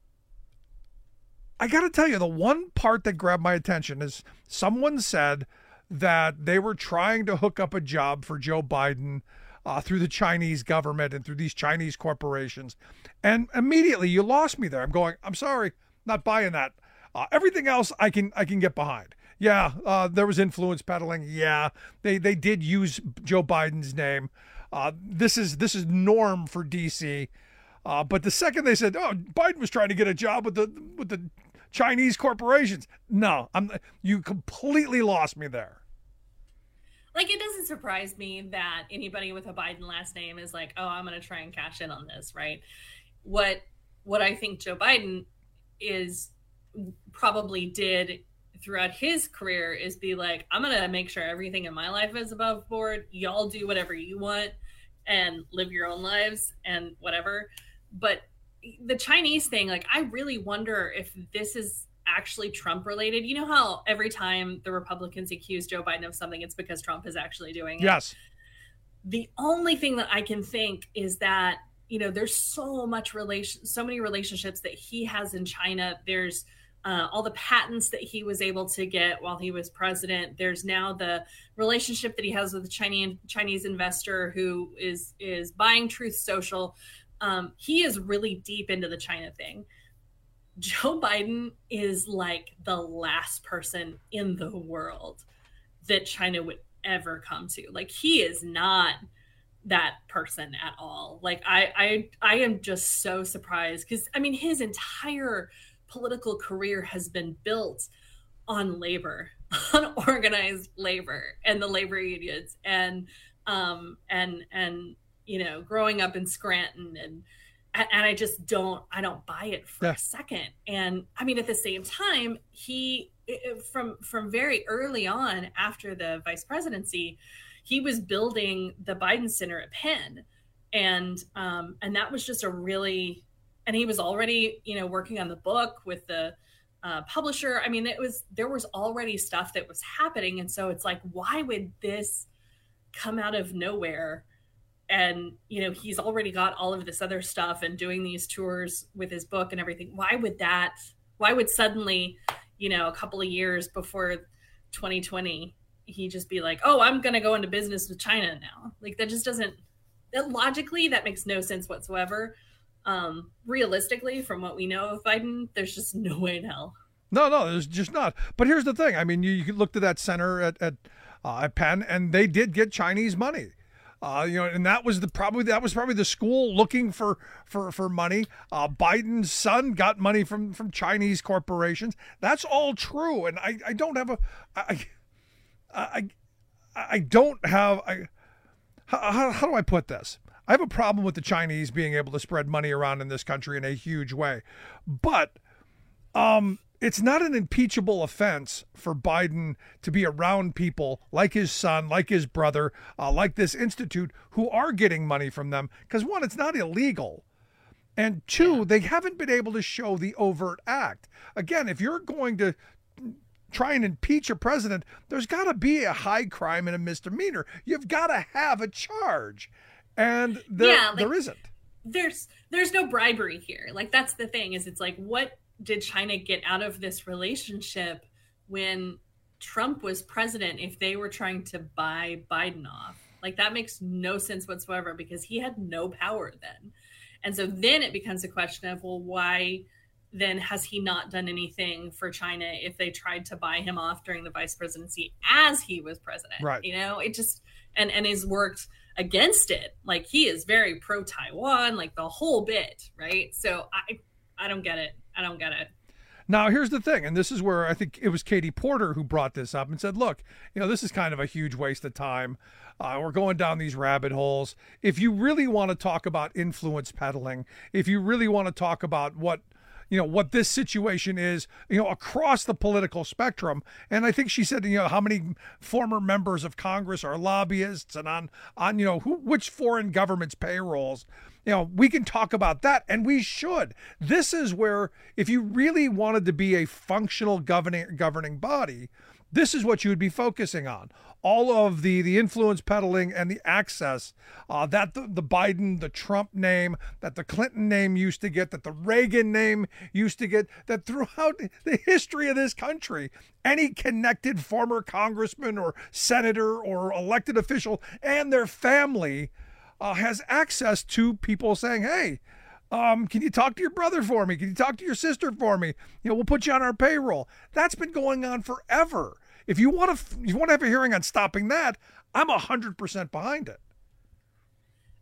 got to tell you, the one part that grabbed my attention is someone said that they were trying to hook up a job for Joe Biden through the Chinese government and through these Chinese corporations. And immediately you lost me there. I'm going, I'm sorry, not buying that. Everything else I can get behind. Yeah, there was influence peddling. Yeah, they did use Joe Biden's name. This is norm for D.C. But the second they said, "Oh, Biden was trying to get a job with the Chinese corporations," no, you completely lost me there. Like, it doesn't surprise me that anybody with a Biden last name is like, "Oh, I'm going to try and cash in on this," right? What I think Joe Biden is probably did throughout his career is be like, "I'm going to make sure everything in my life is above board. Y'all do whatever you want and live your own lives and whatever." But the Chinese thing, like, I really wonder if this is actually Trump related. You know how every time the Republicans accuse Joe Biden of something, it's because Trump is actually doing it? Yes. The only thing that I can think is that, there's so many relationships that he has in China. There's all the patents that he was able to get while he was president. There's now the relationship that he has with the Chinese investor who is buying Truth Social. He is really deep into the China thing. Joe Biden is like the last person in the world that China would ever come to. Like, he is not that person at all. Like, I am just so surprised because, his entire political career has been built on labor, on organized labor and the labor unions and growing up in Scranton and I just don't buy it for a second. And at the same time, he, from very early on after the vice presidency, he was building the Biden Center at Penn. And that was just and he was already, working on the book with the publisher. There was already stuff that was happening. And so it's like, why would this come out of nowhere? And, he's already got all of this other stuff and doing these tours with his book and everything. Why would suddenly, a couple of years before 2020, he just be like, "Oh, I'm going to go into business with China now"? Like, that just doesn't, logically, that makes no sense whatsoever. Realistically, from what we know of Biden, there's just no way in hell. No, there's just not. But here's the thing. You looked at that center at Penn, and they did get Chinese money. And that was probably the school looking for money. Biden's son got money from Chinese corporations. That's all true. And I don't have how do I put this? I have a problem with the Chinese being able to spread money around in this country in a huge way. But it's not an impeachable offense for Biden to be around people like his son, like his brother, like this institute who are getting money from them. Because one, it's not illegal. And two, they haven't been able to show the overt act. Again, if you're going to try and impeach a president, there's got to be a high crime and a misdemeanor. You've got to have a charge. And there isn't. There's no bribery here. Like, that's the thing, is it's like, what did China get out of this relationship when Trump was president if they were trying to buy Biden off? Like, that makes no sense whatsoever because he had no power then. And so then it becomes a question of, well, why then has he not done anything for China if they tried to buy him off during the vice presidency as he was president? Right. It just, and has worked against it. Like, he is very pro-Taiwan, like the whole bit, right? So I don't get it. I don't get it. Now, here's the thing, and this is where I think it was Katie Porter who brought this up and said, look, this is kind of a huge waste of time. We're going down these rabbit holes. If you really want to talk about influence peddling, if you really want to talk about what this situation is, across the political spectrum. And I think she said, how many former members of Congress are lobbyists and on which foreign governments' payrolls. We can talk about that, and we should. This is where, if you really wanted to be a functional governing body, this is what you would be focusing on. All of the influence peddling and the access that the Biden, the Trump name, that the Clinton name used to get, that the Reagan name used to get, that throughout the history of this country, any connected former congressman or senator or elected official and their family has access to people saying, hey, can you talk to your brother for me? Can you talk to your sister for me? We'll put you on our payroll. That's been going on forever. If you want to have a hearing on stopping that, I'm 100% behind it.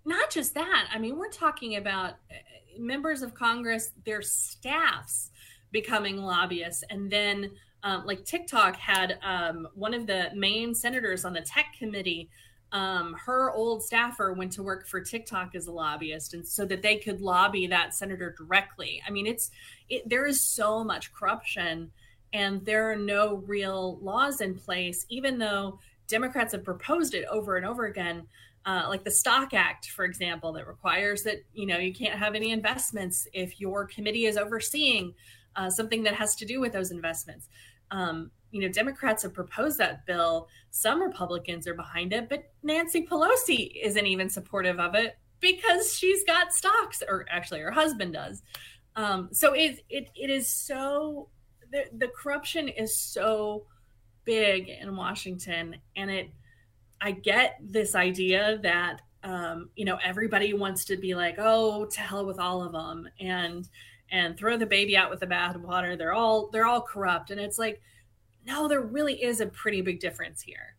not just that. I mean, we're talking about members of Congress, their staffs becoming lobbyists. And then like TikTok had one of the main senators on the tech committee, her old staffer went to work for TikTok as a lobbyist, and so that they could lobby that senator directly. I mean, there is so much corruption, and there are no real laws in place, even though Democrats have proposed it over and over again, like the Stock Act, for example, that requires that, you can't have any investments if your committee is overseeing something that has to do with those investments. Democrats have proposed that bill. Some Republicans are behind it, but Nancy Pelosi isn't even supportive of it because she's got stocks, or actually her husband does. So it is so, the corruption is so big in Washington. And I get this idea that, everybody wants to be like, oh, to hell with all of them and throw the baby out with the bathwater. They're all corrupt. And it's like, no, there really is a pretty big difference here.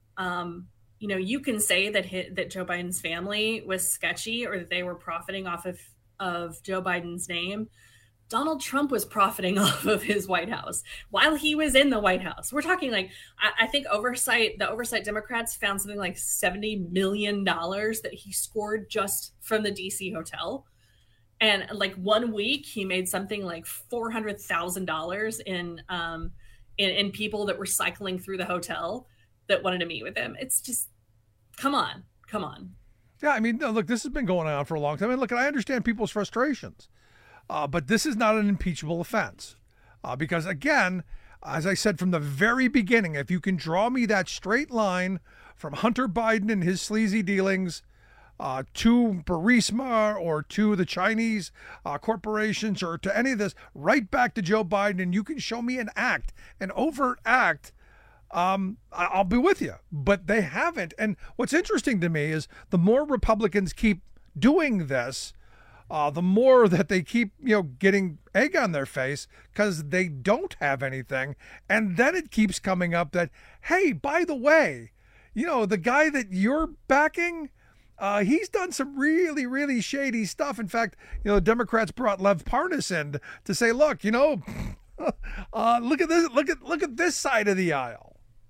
You can say that Joe Biden's family was sketchy or that they were profiting off of Joe Biden's name. Donald Trump was profiting off of his White House while he was in the White House. We're talking like, I think the oversight Democrats found something like $70 million that he scored just from the DC hotel. And like 1 week, he made something like $400,000 in people that were cycling through the hotel that wanted to meet with him. It's just, come on. Yeah, I mean, look, this has been going on for a long time. And look, I understand people's frustrations, but this is not an impeachable offense. Because again, as I said from the very beginning, if you can draw me that straight line from Hunter Biden and his sleazy dealings to Burisma or to the Chinese corporations or to any of this, right back to Joe Biden, and you can show me an overt act, I'll be with you. But they haven't. And what's interesting to me is the more Republicans keep doing this, the more that they keep, getting egg on their face because they don't have anything. And then it keeps coming up that, hey, by the way, the guy that you're backing, he's done some really, really shady stuff. In fact, the Democrats brought Lev Parnas in to say, look, look at this, look at this side of the aisle.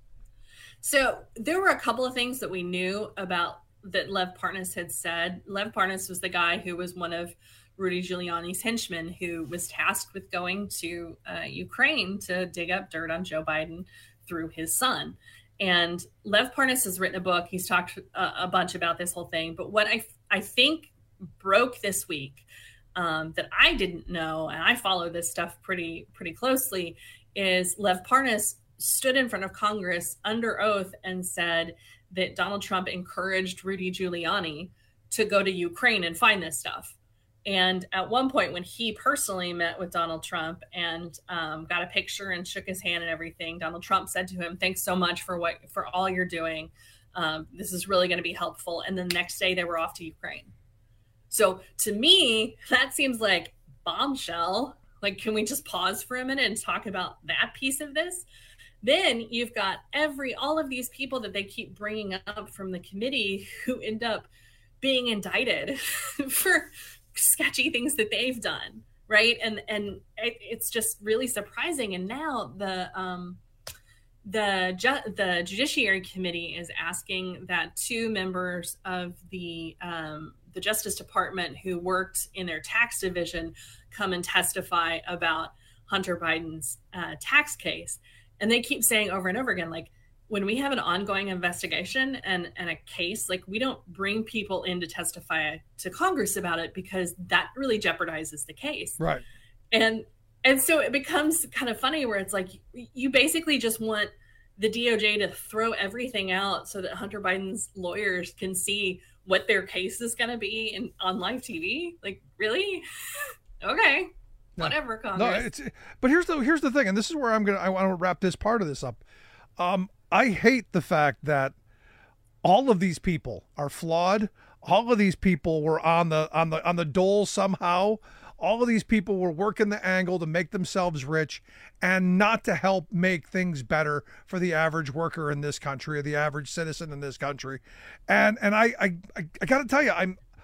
So there were a couple of things that we knew about that Lev Parnas had said. Lev Parnas was the guy who was one of Rudy Giuliani's henchmen who was tasked with going to Ukraine to dig up dirt on Joe Biden through his son. And Lev Parnas has written a book. He's talked a bunch about this whole thing. But what I think broke this week that I didn't know, and I follow this stuff pretty closely, is Lev Parnas stood in front of Congress under oath and said that Donald Trump encouraged Rudy Giuliani to go to Ukraine and find this stuff. And at one point when he personally met with Donald Trump and got a picture and shook his hand and everything, Donald Trump said to him, thanks so much for all you're doing. This is really going to be helpful. And the next day they were off to Ukraine. So to me, that seems like bombshell. Like, can we just pause for a minute and talk about that piece of this? Then you've got all of these people that they keep bringing up from the committee who end up being indicted for sketchy things that they've done, right? And it's just really surprising. And now the Judiciary Committee is asking that two members of the Justice Department who worked in their tax division come and testify about Hunter Biden's tax case. And they keep saying over and over again, like, when we have an ongoing investigation and a case, like, we don't bring people in to testify to Congress about it because that really jeopardizes the case. Right. And so it becomes kind of funny where it's like, you basically just want the DOJ to throw everything out so that Hunter Biden's lawyers can see what their case is going to be on live TV. Like, really? Okay. Whatever, Congress. No, but here's the thing, and this is where I want to wrap this part of this up. I hate the fact that all of these people are flawed. All of these people were on the dole somehow. All of these people were working the angle to make themselves rich and not to help make things better for the average worker in this country or the average citizen in this country. And I got to tell you,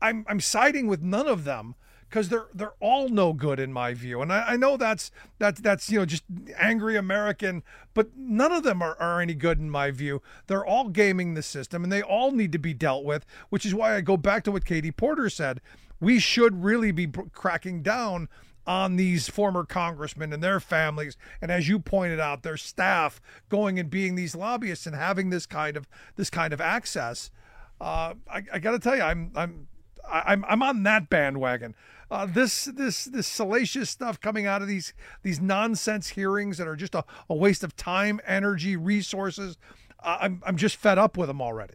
I'm siding with none of them, because they're all no good in my view. And I know that's just angry American, but none of them are any good in my view. They're all gaming the system, and they all need to be dealt with, which is why I go back to what Katie Porter said. We should really be cracking down on these former congressmen and their families, and as you pointed out, their staff going and being these lobbyists and having this kind of access. I got to tell you, I'm on that bandwagon. This salacious stuff coming out of these nonsense hearings that are just a waste of time, energy, resources. I'm just fed up with them already.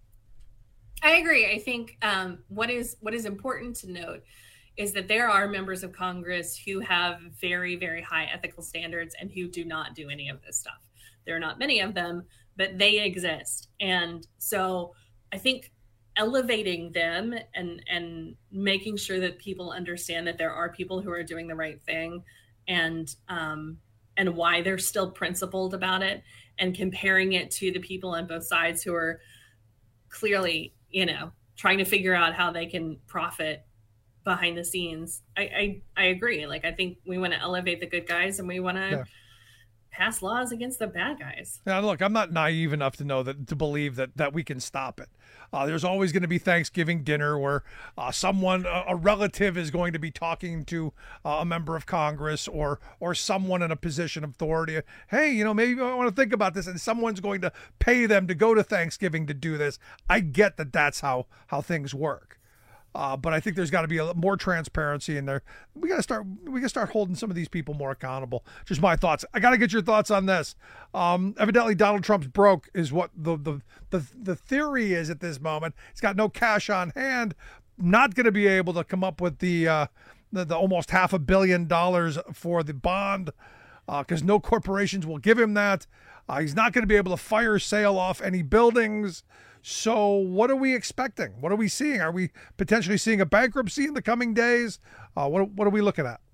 I agree. I think what is important to note is that there are members of Congress who have very, very high ethical standards and who do not do any of this stuff. There are not many of them, but they exist. And so I think elevating them and making sure that people understand that there are people who are doing the right thing and why they're still principled about it, and comparing it to the people on both sides who are clearly, trying to figure out how they can profit behind the scenes. I agree. Like, I think we want to elevate the good guys, and we want to pass laws against the bad guys. Now, look, I'm not naive enough to know to believe that we can stop it. There's always going to be Thanksgiving dinner where a relative is going to be talking to a member of Congress or someone in a position of authority. Hey, maybe I want to think about this, and someone's going to pay them to go to Thanksgiving to do this. I get that that's how things work. But I think there's got to be more transparency in there. We got to start holding some of these people more accountable. Just my thoughts. I got to get your thoughts on this. Evidently, Donald Trump's broke is what the theory is at this moment. He's got no cash on hand. Not going to be able to come up with the almost $500 million for the bond because no corporations will give him that. He's not going to be able to fire sale off any buildings. So what are we expecting? What are we seeing? Are we potentially seeing a bankruptcy in the coming days? What are we looking at?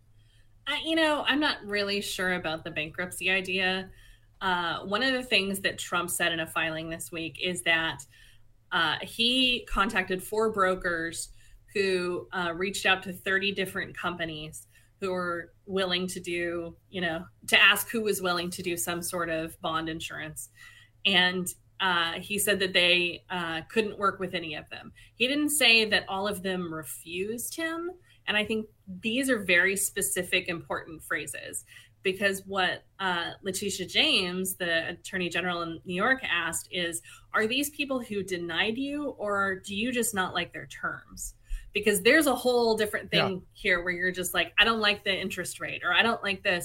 I'm not really sure about the bankruptcy idea. One of the things that Trump said in a filing this week is that he contacted 4 brokers who reached out to 30 different companies who were willing to do, to ask who was willing to do some sort of bond insurance. And he said that they couldn't work with any of them. He didn't say that all of them refused him. And I think these are very specific, important phrases, because what Letitia James, the Attorney General in New York, asked is, are these people who denied you, or do you just not like their terms? Because there's a whole different thing here where you're just like, I don't like the interest rate, or I don't like this.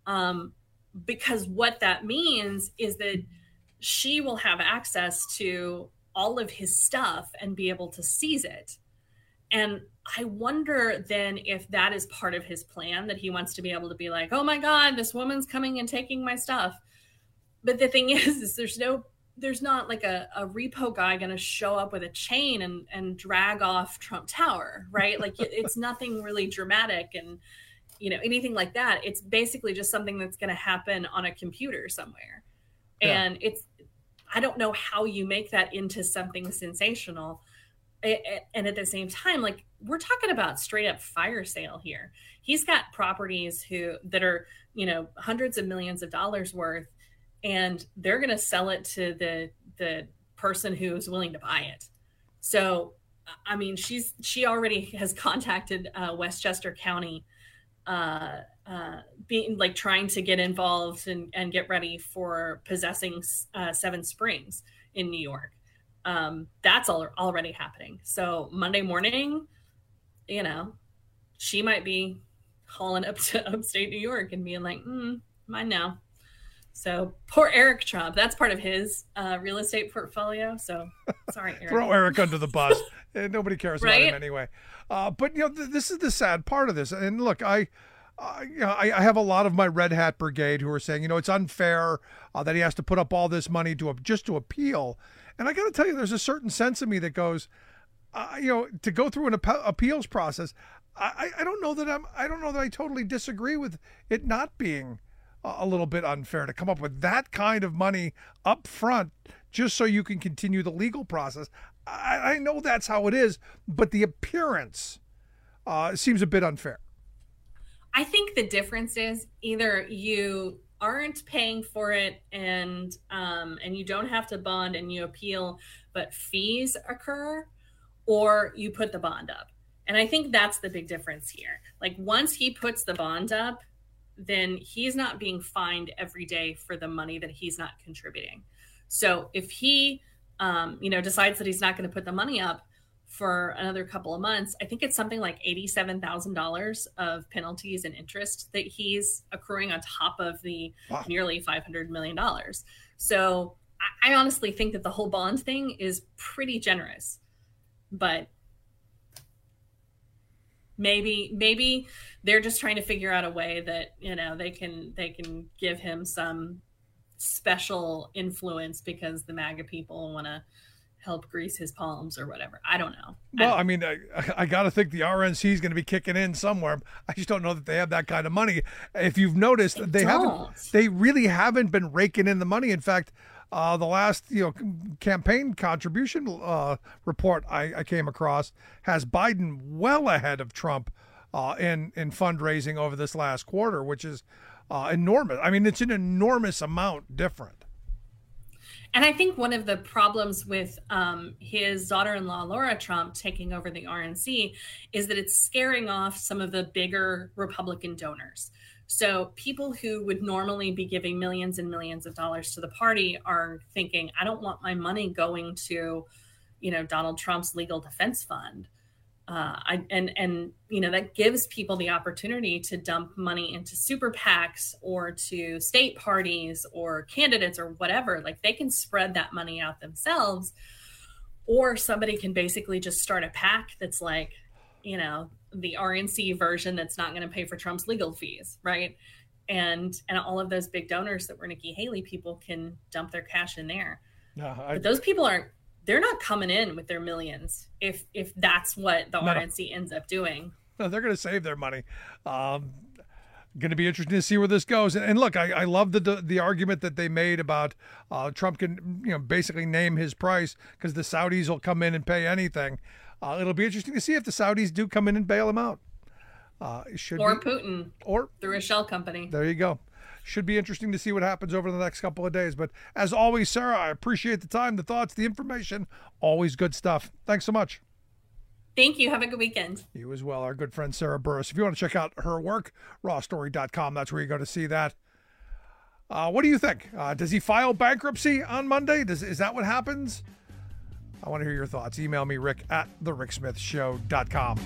Because what that means is that she will have access to all of his stuff and be able to seize it. And I wonder then if that is part of his plan, that he wants to be able to be like, oh my God, this woman's coming and taking my stuff. But the thing is there's not like a repo guy going to show up with a chain and drag off Trump Tower, right? Like it's nothing really dramatic and, anything like that. It's basically just something that's going to happen on a computer somewhere. Yeah. And I don't know how you make that into something sensational. And at the same time, like, we're talking about straight up fire sale here. He's got properties that are, hundreds of millions of dollars worth, and they're going to sell it to the person who's willing to buy it. So, I mean, she already has contacted Westchester County, being like trying to get involved and get ready for possessing Seven Springs in New York. That's already happening. So Monday morning, she might be calling up to upstate New York and being like, mine now. So poor Eric Trump. That's part of his real estate portfolio. So sorry, Eric. Throw Eric under the bus. Nobody cares about him anyway. But this is the sad part of this. And look, I have a lot of my red hat brigade who are saying, it's unfair that he has to put up all this money just to appeal. And I got to tell you, there's a certain sense of me that goes, to go through an appeals process. I don't know that I totally disagree with it not being a little bit unfair to come up with that kind of money up front just so you can continue the legal process. I know that's how it is, but the appearance seems a bit unfair. I think the difference is either you aren't paying for it and you don't have to bond and you appeal, but fees occur, or you put the bond up. And I think that's the big difference here. Like once he puts the bond up, then he's not being fined every day for the money that he's not contributing. So if he, decides that he's not going to put the money up for another couple of months, I think it's something like $87,000 of penalties and interest that he's accruing on top of the nearly $500 million. So I honestly think that the whole bond thing is pretty generous, but maybe they're just trying to figure out a way that, they can give him some special influence because the MAGA people want to help grease his palms or whatever. I don't know. Well, I got to think the RNC is going to be kicking in somewhere. I just don't know that they have that kind of money. If you've noticed, they really haven't been raking in the money. In fact, the last campaign contribution report I came across has Biden well ahead of Trump in fundraising over this last quarter, which is enormous. I mean, it's an enormous amount different. And I think one of the problems with his daughter-in-law, Laura Trump, taking over the RNC is that it's scaring off some of the bigger Republican donors. So people who would normally be giving millions and millions of dollars to the party are thinking, I don't want my money going to, Donald Trump's legal defense fund. That gives people the opportunity to dump money into super PACs or to state parties or candidates or whatever. Like they can spread that money out themselves, or somebody can basically just start a PAC that's like, the RNC version that's not going to pay for Trump's legal fees, right? And all of those big donors that were Nikki Haley people can dump their cash in there. But those people they're not coming in with their millions if that's what the RNC ends up doing. No, they're going to save their money. Going to be interesting to see where this goes. And look, I love the argument that they made about Trump can basically name his price because the Saudis will come in and pay anything. It'll be interesting to see if the Saudis do come in and bail him out. Putin, or through a shell company. There you go. Should be interesting to see what happens over the next couple of days. But as always, Sarah, I appreciate the time, the thoughts, the information. Always good stuff. Thanks so much. Thank you. Have a good weekend. You as well. Our good friend Sarah Burris. If you want to check out her work, rawstory.com. That's where you go to see that. What do you think? Does he file bankruptcy on Monday? Is that what happens? I want to hear your thoughts. Email me, rick@thericksmithshow.com.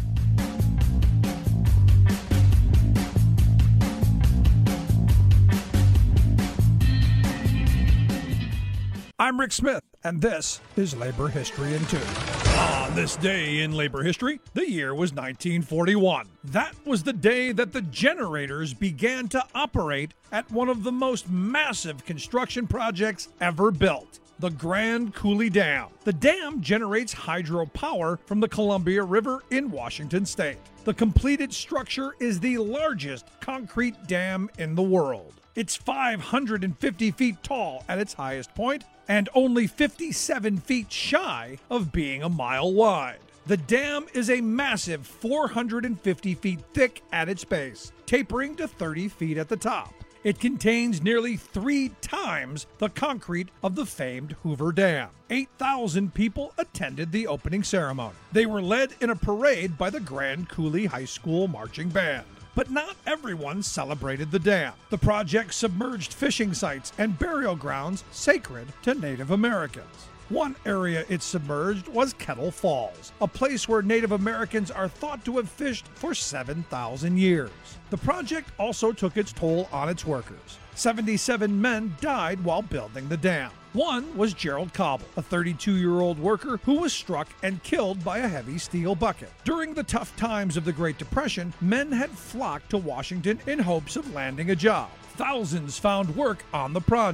I'm Rick Smith, and this is Labor History in 2. On this day in labor history, the year was 1941. That was the day that the generators began to operate at one of the most massive construction projects ever built, the Grand Coulee Dam. The dam generates hydropower from the Columbia River in Washington state. The completed structure is the largest concrete dam in the world. It's 550 feet tall at its highest point and only 57 feet shy of being a mile wide. The dam is a massive 450 feet thick at its base, tapering to 30 feet at the top. It contains nearly 3 times the concrete of the famed Hoover Dam. 8,000 people attended the opening ceremony. They were led in a parade by the Grand Coulee High School marching band. But not everyone celebrated the dam. The project submerged fishing sites and burial grounds sacred to Native Americans. One area it submerged was Kettle Falls, a place where Native Americans are thought to have fished for 7,000 years. The project also took its toll on its workers. 77 men died while building the dam. One was Gerald Cobble, a 32-year-old worker who was struck and killed by a heavy steel bucket. During the tough times of the Great Depression, men had flocked to Washington in hopes of landing a job. Thousands found work on the project.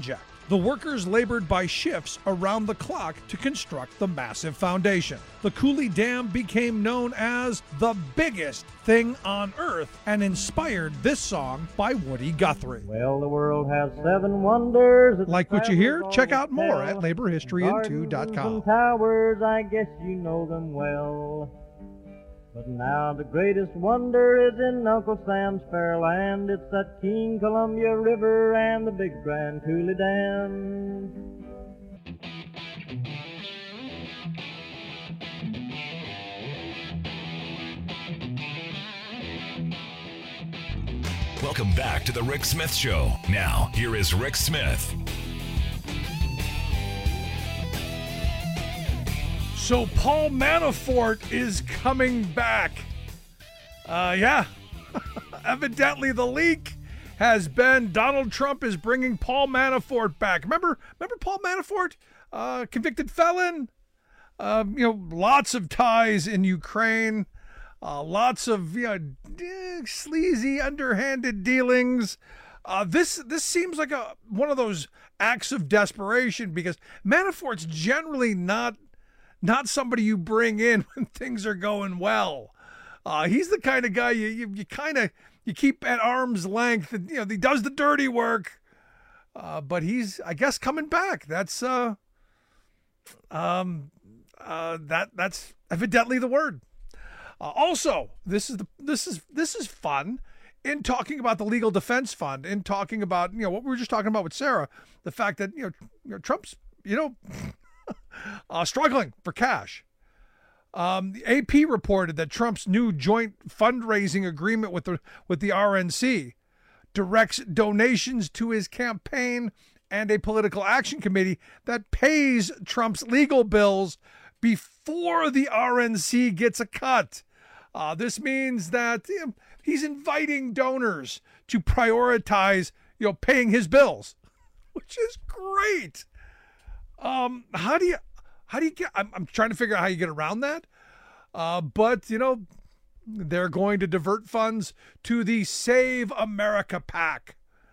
The workers labored by shifts around the clock to construct the massive foundation. The Cooley Dam became known as the biggest thing on earth and inspired this song by Woody Guthrie. Well, the world has 7 wonders. Like what you hear? Check out more at laborhistoryin2.com. Towers, I guess you know them well. But now the greatest wonder is in Uncle Sam's fair land. It's that King Columbia River and the big Grand Coulee Dam. Welcome back to the Rick Smith Show. Now, here is Rick Smith. So Paul Manafort is coming back. Yeah. Evidently the leak has been Donald Trump is bringing Paul Manafort back. Remember Paul Manafort? Convicted felon. Lots of ties in Ukraine. Lots of sleazy, underhanded dealings. This seems like one of those acts of desperation because Manafort's generally not somebody you bring in when things are going well. He's the kind of guy you keep at arm's length. And, he does the dirty work. But he's, I guess, coming back. That's that's evidently the word. Also, this is fun. In talking about the Legal Defense Fund, in talking about what we were just talking about with Sarah, the fact that Trump's struggling for cash. The AP reported that Trump's new joint fundraising agreement with the RNC directs donations to his campaign and a political action committee that pays Trump's legal bills before the RNC gets a cut. This means that he's inviting donors to prioritize, paying his bills, which is great. How do you get, I'm trying to figure out how you get around that. But they're going to divert funds to the Save America PAC.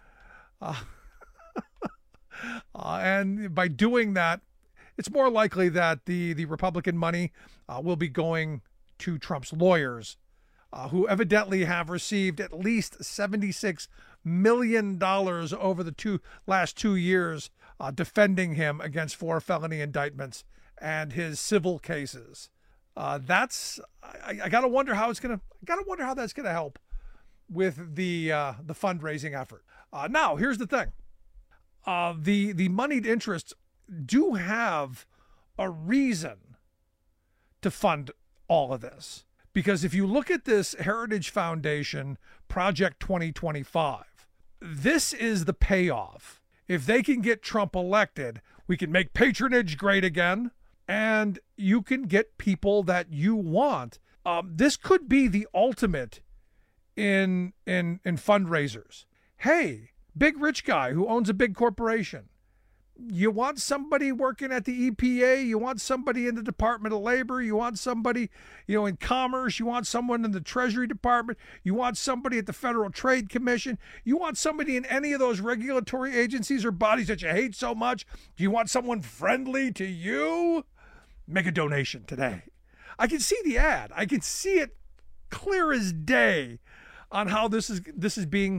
And by doing that, it's more likely that the Republican money will be going to Trump's lawyers, who evidently have received at least $76 million over the last 2 years defending him against 4 felony indictments and his civil cases. I gotta wonder how that's gonna help with the fundraising effort. Now here's the thing: the moneyed interests do have a reason to fund all of this, because if you look at this Heritage Foundation Project 2025, this is the payoff. If they can get Trump elected, we can make patronage great again, and you can get people that you want. This could be the ultimate in fundraisers. Hey, big rich guy who owns a big corporation. You want somebody working at the EPA, you want somebody in the Department of Labor, you want somebody, in Commerce, you want someone in the Treasury Department, you want somebody at the Federal Trade Commission, you want somebody in any of those regulatory agencies or bodies that you hate so much. Do you want someone friendly to you? Make a donation today. I can see the ad. I can see it clear as day on how this is being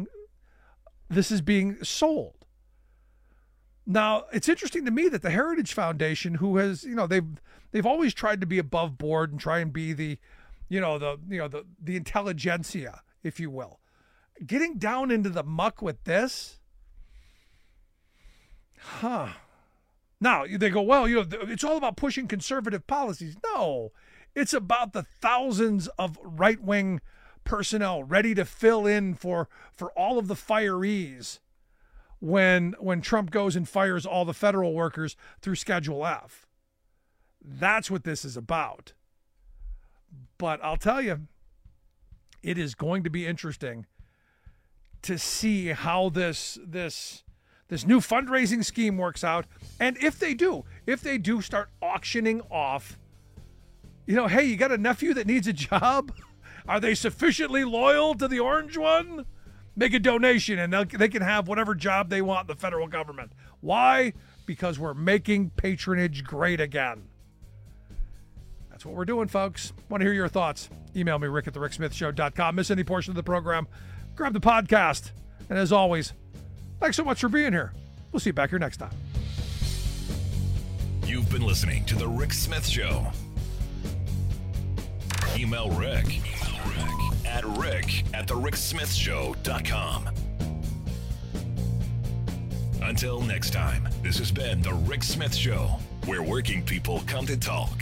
sold. Now, it's interesting to me that the Heritage Foundation, who has, they've always tried to be above board and try and be the intelligentsia, if you will, getting down into the muck with this. Now they go, well, it's all about pushing conservative policies. No, it's about the thousands of right-wing personnel ready to fill in for all of the firees when Trump goes and fires all the federal workers through Schedule F. That's what this is about. But I'll tell you, it is going to be interesting to see how this new fundraising scheme works out. And if they do start auctioning off, hey, you got a nephew that needs a job? Are they sufficiently loyal to the orange one? make a donation, and they can have whatever job they want in the federal government. Why? Because we're making patronage great again. That's what we're doing, folks. Want to hear your thoughts? Email me, rick@thericksmithshow.com. Miss any portion of the program, grab the podcast. And as always, thanks so much for being here. We'll see you back here next time. You've been listening to The Rick Smith Show. Email Rick at rick@thericksmithshow.com. Until next time, this has been The Rick Smith Show, where working people come to talk.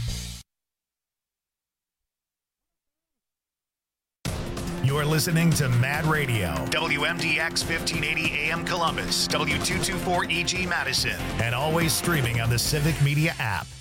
You're listening to Mad Radio, WMDX 1580 AM Columbus, W224 EG Madison, and always streaming on the Civic Media app.